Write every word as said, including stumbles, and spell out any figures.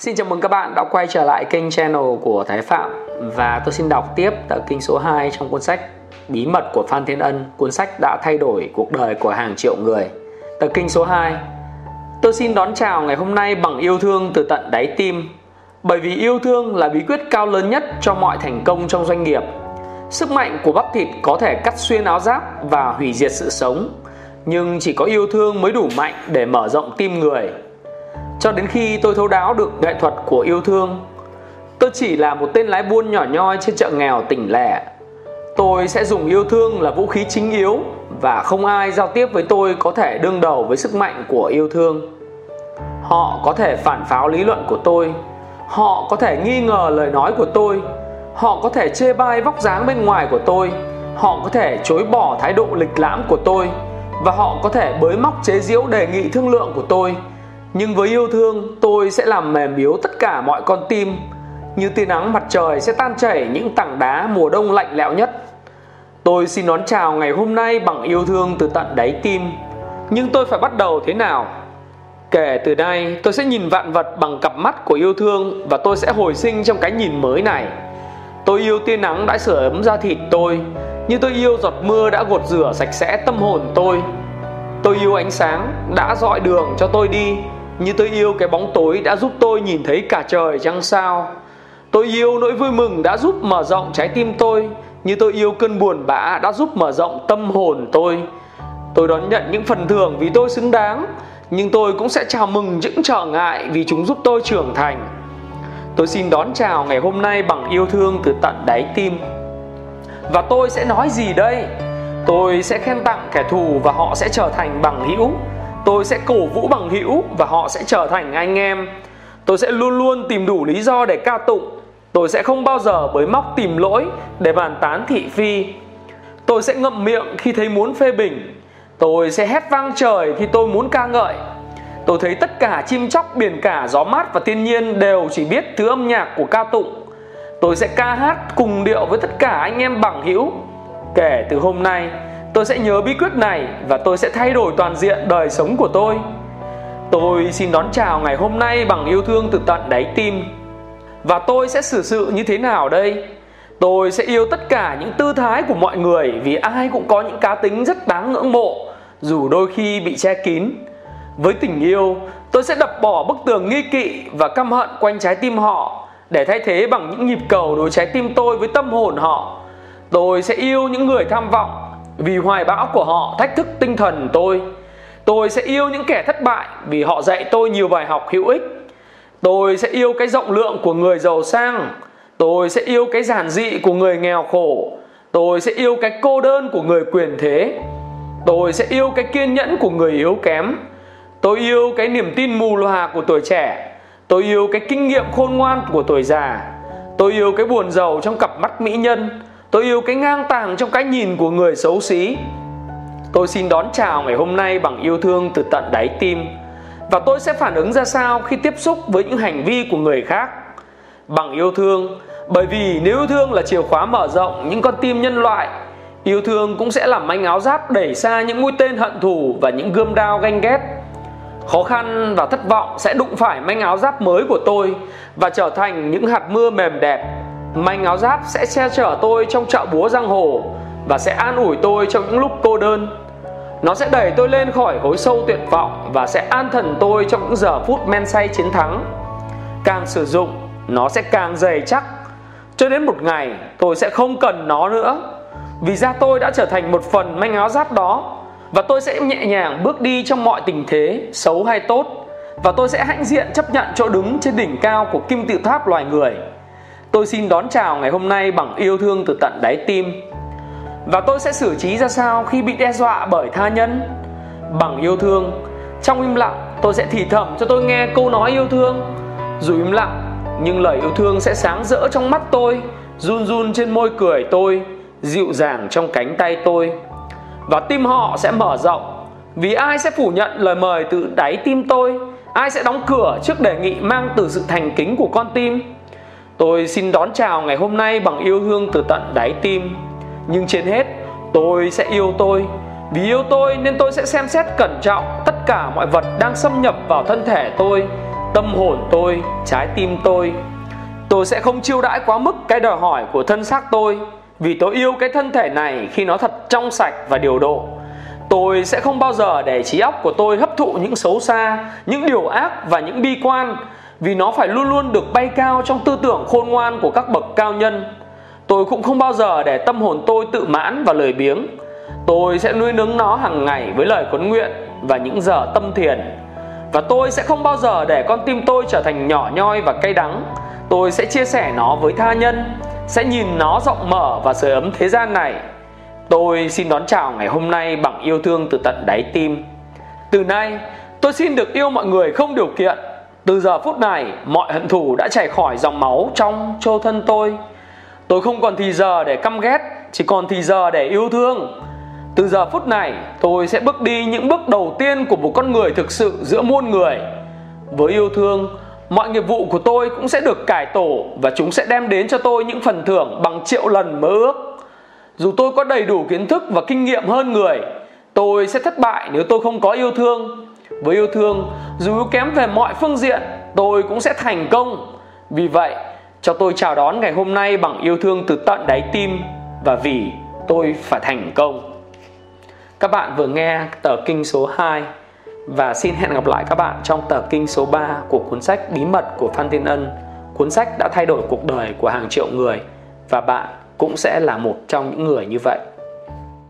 Xin chào mừng các bạn đã quay trở lại kênh channel của Thái Phạm. Và tôi xin đọc tiếp tập kinh số hai trong cuốn sách Bí mật của Phan Thiên Ân, cuốn sách đã thay đổi cuộc đời của hàng triệu người. Tập kinh số hai. Tôi xin đón chào ngày hôm nay bằng yêu thương từ tận đáy tim. Bởi vì yêu thương là bí quyết cao lớn nhất cho mọi thành công trong doanh nghiệp. Sức mạnh của bắp thịt có thể cắt xuyên áo giáp và hủy diệt sự sống, nhưng chỉ có yêu thương mới đủ mạnh để mở rộng tim người. Cho đến khi tôi thấu đáo được nghệ thuật của yêu thương, tôi chỉ là một tên lái buôn nhỏ nhoi trên chợ nghèo tỉnh lẻ. Tôi sẽ dùng yêu thương là vũ khí chính yếu, và không ai giao tiếp với tôi có thể đương đầu với sức mạnh của yêu thương. Họ có thể phản pháo lý luận của tôi, họ có thể nghi ngờ lời nói của tôi, họ có thể chê bai vóc dáng bên ngoài của tôi, họ có thể chối bỏ thái độ lịch lãm của tôi, và họ có thể bới móc chế giễu đề nghị thương lượng của tôi. Nhưng với yêu thương, tôi sẽ làm mềm yếu tất cả mọi con tim. Như tia nắng mặt trời sẽ tan chảy những tảng đá mùa đông lạnh lẽo nhất. Tôi xin đón chào ngày hôm nay bằng yêu thương từ tận đáy tim. Nhưng tôi phải bắt đầu thế nào? Kể từ nay, tôi sẽ nhìn vạn vật bằng cặp mắt của yêu thương, và tôi sẽ hồi sinh trong cái nhìn mới này. Tôi yêu tia nắng đã sưởi ấm da thịt tôi, như tôi yêu giọt mưa đã gột rửa sạch sẽ tâm hồn tôi. Tôi yêu ánh sáng đã rọi đường cho tôi đi, như tôi yêu cái bóng tối đã giúp tôi nhìn thấy cả trời trăng sao. Tôi yêu nỗi vui mừng đã giúp mở rộng trái tim tôi, như tôi yêu cơn buồn bã đã giúp mở rộng tâm hồn tôi. Tôi đón nhận những phần thưởng vì tôi xứng đáng, nhưng tôi cũng sẽ chào mừng những trở ngại vì chúng giúp tôi trưởng thành. Tôi xin đón chào ngày hôm nay bằng yêu thương từ tận đáy tim. Và tôi sẽ nói gì đây? Tôi sẽ khen tặng kẻ thù và họ sẽ trở thành bằng hữu. Tôi sẽ cổ vũ bằng hữu và họ sẽ trở thành anh em. Tôi sẽ luôn luôn tìm đủ lý do để ca tụng. Tôi sẽ không bao giờ bới móc tìm lỗi để bàn tán thị phi. Tôi sẽ ngậm miệng khi thấy muốn phê bình. Tôi sẽ hét vang trời khi tôi muốn ca ngợi. Tôi thấy tất cả chim chóc, biển cả, gió mát và thiên nhiên đều chỉ biết thứ âm nhạc của ca tụng. Tôi sẽ ca hát cùng điệu với tất cả anh em bằng hữu. Kể từ hôm nay, tôi sẽ nhớ bí quyết này và tôi sẽ thay đổi toàn diện đời sống của tôi. Tôi xin đón chào ngày hôm nay bằng yêu thương từ tận đáy tim. Và tôi sẽ xử sự như thế nào đây? Tôi sẽ yêu tất cả những tư thái của mọi người, vì ai cũng có những cá tính rất đáng ngưỡng mộ, dù đôi khi bị che kín. Với tình yêu, tôi sẽ đập bỏ bức tường nghi kỵ và căm hận quanh trái tim họ, để thay thế bằng những nhịp cầu nối trái tim tôi với tâm hồn họ. Tôi sẽ yêu những người tham vọng, vì hoài bão của họ thách thức tinh thần tôi. Tôi sẽ yêu những kẻ thất bại, vì họ dạy tôi nhiều bài học hữu ích. Tôi sẽ yêu cái rộng lượng của người giàu sang. Tôi sẽ yêu cái giản dị của người nghèo khổ. Tôi sẽ yêu cái cô đơn của người quyền thế. Tôi sẽ yêu cái kiên nhẫn của người yếu kém. Tôi yêu cái niềm tin mù lòa của tuổi trẻ. Tôi yêu cái kinh nghiệm khôn ngoan của tuổi già. Tôi yêu cái buồn rầu trong cặp mắt mỹ nhân. Tôi yêu cái ngang tàng trong cái nhìn của người xấu xí. Tôi xin đón chào ngày hôm nay bằng yêu thương từ tận đáy tim. Và tôi sẽ phản ứng ra sao khi tiếp xúc với những hành vi của người khác? Bằng yêu thương, bởi vì nếu yêu thương là chìa khóa mở rộng những con tim nhân loại, yêu thương cũng sẽ làm manh áo giáp đẩy xa những mũi tên hận thù và những gươm đao ganh ghét. Khó khăn và thất vọng sẽ đụng phải manh áo giáp mới của tôi và trở thành những hạt mưa mềm đẹp. Manh áo giáp sẽ che chở tôi trong chợ búa giang hồ và sẽ an ủi tôi trong những lúc cô đơn. Nó sẽ đẩy tôi lên khỏi hối sâu tuyệt vọng và sẽ an thần tôi trong những giờ phút men say chiến thắng. Càng sử dụng, nó sẽ càng dày chắc. Cho đến một ngày, tôi sẽ không cần nó nữa, vì da tôi đã trở thành một phần manh áo giáp đó. Và tôi sẽ nhẹ nhàng bước đi trong mọi tình thế, xấu hay tốt. Và tôi sẽ hãnh diện chấp nhận chỗ đứng trên đỉnh cao của kim tự tháp loài người. Tôi xin đón chào ngày hôm nay bằng yêu thương từ tận đáy tim. Và tôi sẽ xử trí ra sao khi bị đe dọa bởi tha nhân? Bằng yêu thương. Trong im lặng, tôi sẽ thì thầm cho tôi nghe câu nói yêu thương. Dù im lặng, nhưng lời yêu thương sẽ sáng rỡ trong mắt tôi, run run trên môi cười tôi, dịu dàng trong cánh tay tôi. Và tim họ sẽ mở rộng, vì ai sẽ phủ nhận lời mời từ đáy tim tôi? Ai sẽ đóng cửa trước đề nghị mang từ sự thành kính của con tim? Tôi xin đón chào ngày hôm nay bằng yêu thương từ tận đáy tim. Nhưng trên hết, tôi sẽ yêu tôi. Vì yêu tôi nên tôi sẽ xem xét cẩn trọng tất cả mọi vật đang xâm nhập vào thân thể tôi, tâm hồn tôi, trái tim tôi. Tôi sẽ không chiêu đãi quá mức cái đòi hỏi của thân xác tôi, vì tôi yêu cái thân thể này khi nó thật trong sạch và điều độ. Tôi sẽ không bao giờ để trí óc của tôi hấp thụ những xấu xa, những điều ác và những bi quan, vì nó phải luôn luôn được bay cao trong tư tưởng khôn ngoan của các bậc cao nhân. Tôi cũng không bao giờ để tâm hồn tôi tự mãn và lười biếng. Tôi sẽ nuôi nấng nó hàng ngày với lời khấn nguyện và những giờ tâm thiền. Và tôi sẽ không bao giờ để con tim tôi trở thành nhỏ nhoi và cay đắng. Tôi sẽ chia sẻ nó với tha nhân, sẽ nhìn nó rộng mở và sưởi ấm thế gian này. Tôi xin đón chào ngày hôm nay bằng yêu thương từ tận đáy tim. Từ nay, tôi xin được yêu mọi người không điều kiện. Từ giờ phút này, mọi hận thù đã chảy khỏi dòng máu trong trô thân tôi. Tôi không còn thì giờ để căm ghét, chỉ còn thì giờ để yêu thương. Từ giờ phút này, tôi sẽ bước đi những bước đầu tiên của một con người thực sự giữa muôn người. Với yêu thương, mọi nghiệp vụ của tôi cũng sẽ được cải tổ, và chúng sẽ đem đến cho tôi những phần thưởng bằng triệu lần mơ ước. Dù tôi có đầy đủ kiến thức và kinh nghiệm hơn người, tôi sẽ thất bại nếu tôi không có yêu thương. Với yêu thương, dù yếu kém về mọi phương diện, tôi cũng sẽ thành công. Vì vậy, cho tôi chào đón ngày hôm nay bằng yêu thương từ tận đáy tim, và vì tôi phải thành công. Các bạn vừa nghe tờ kinh số hai, và xin hẹn gặp lại các bạn trong tờ kinh số ba của cuốn sách Bí mật của Phan Thiên Ân. Cuốn sách đã thay đổi cuộc đời của hàng triệu người, và bạn cũng sẽ là một trong những người như vậy.